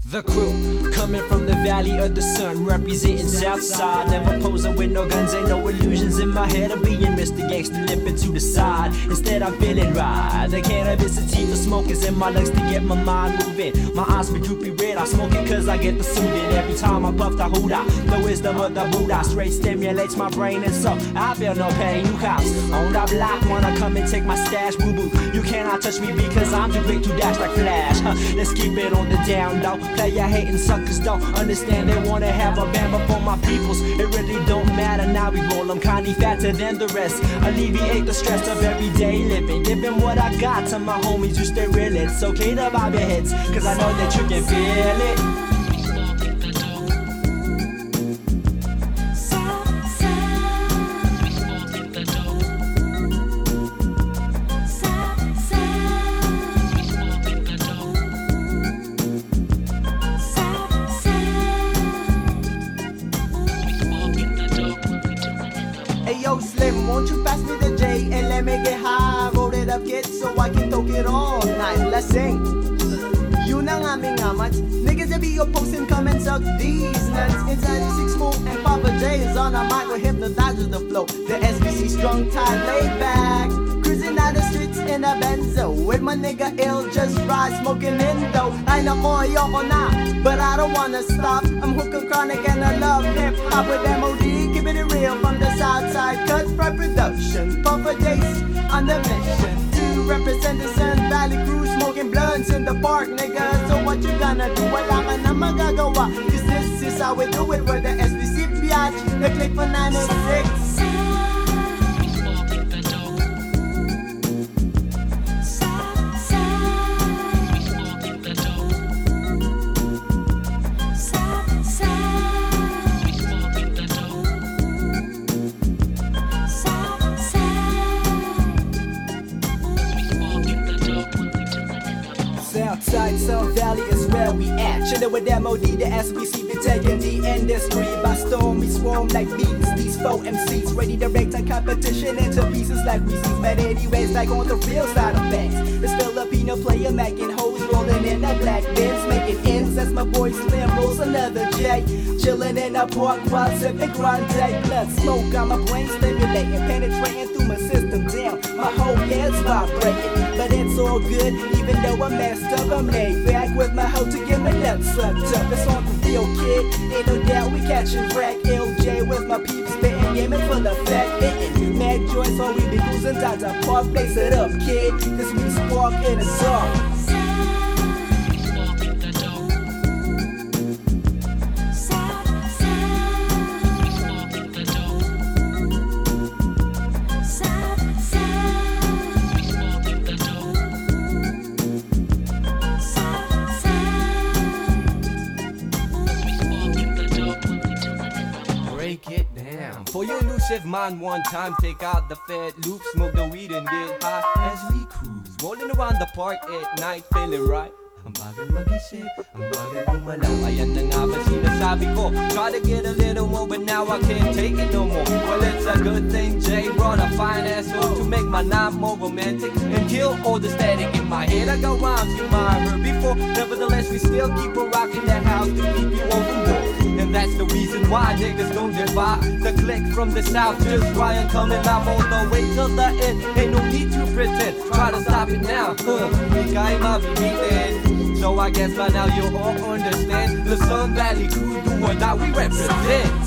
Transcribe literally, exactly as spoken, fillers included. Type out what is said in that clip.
The crew, coming from the valley of the sun, representing Southside. Never posing with no guns, ain't no illusions in my head of being Mister Gangster, limping to the side. Instead I'm feeling right. The cannabis sativa smoke is in my lungs to get my mind moving. My eyes be droopy red, I smoke it cause I get the soothing. Every time I puff the Huda, the wisdom of the Buddha straight stimulates my brain, and so I feel no pain. You cops on the block wanna come and take my stash, boo boo. You cannot touch me because I'm too quick to dash like Flash. Huh, let's keep it on the down low. Player hating suckers don't understand, they wanna have a band, but for my peoples it really don't matter. Now we roll them kinda fatter than the rest, alleviate the stress of everyday living, giving what I got to my homies who stay real. It's okay to bob your heads cause I know that you can feel it. Yo Slim, won't you pass me the J and let me get high? Roll it up, kid, so I can talk it all night. Let's sing. Yun ang aming amat. Niggas that be opposing, come and suck these nuts. Inside the six move and Papa J is on a mic with hypnotizes the flow. The S B C strong tight, laid back. Cruising out the streets in a Benzo with my nigga ill, just ride, smoking Indo. Ay nako, ayoko na, but I don't wanna stop. I'm hooked on chronic and I love hip hop with M O D. Keeping it real from the south side, Cut Fry Production. Papa J's on the mission to represent the Sun Valley crew, smoking blunts in the park, nigga. So what you gonna do? Wala ka na magagawa, cause this is how we do it. We're the S B C biatch, the click for nine oh six. Southside, Sun Valley is where we at. Chillin' with M O D, the S B C be taking the industry by storm. We swarm like bees, these four M Cs ready to break the competition into pieces like we see. But anyways, like on the real side of things, this Filipino player making hoes, rolling in a black Benz, making ends as my boy Slim rolls another J. Chillin' in a park while sipping grande, blood smoke on my brain stimulating, penetrating through my system. Damn, my whole head's vibrating, but it's all good even though I'm messed up. I'm laid back with my hoe to get my nuts sucked up. It's on the real, kid, ain't no doubt we catching crack. L J with my peeps spitting, gaming full of fat hitting. Mad joints on we be cruising down to park, blaze it up, kid, cause we spark in a song. Break it down. For your elusive mind, one time take out the fed loop, smoke the weed and get high as we cruise, rolling around the park at night, feeling right. Ang bagal mag-isip, ang bagal gumalaw. Ayan na nga ba sinasabi ko, try to get a little more but now I can't take it no more. Well, it's a good thing Jay brought a fine ass hook to make my night more romantic and kill all the static in my head. I got rhymes you might have heard before, nevertheless we still keep on rocking that house to keep you overboard. And that's the reason why niggas don't divide the click from the south, just try and coming out all the way till the end. Ain't no need to pretend, try to stop it now, huh, ikay mabibitin. So I guess by now you all understand, the Sun Valley crew do or die we represent.